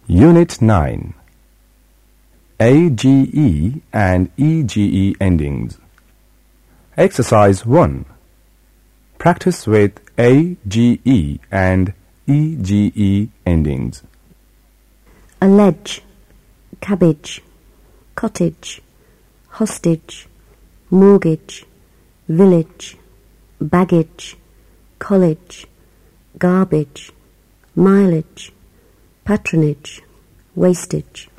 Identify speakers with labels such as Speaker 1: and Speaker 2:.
Speaker 1: Unit 9. AGE and EGE endings. Exercise 1. Practice with AGE and EGE endings.
Speaker 2: Allege, cabbage, cottage, hostage, mortgage, village, baggage, college, garbage, mileage, patronage, wastage.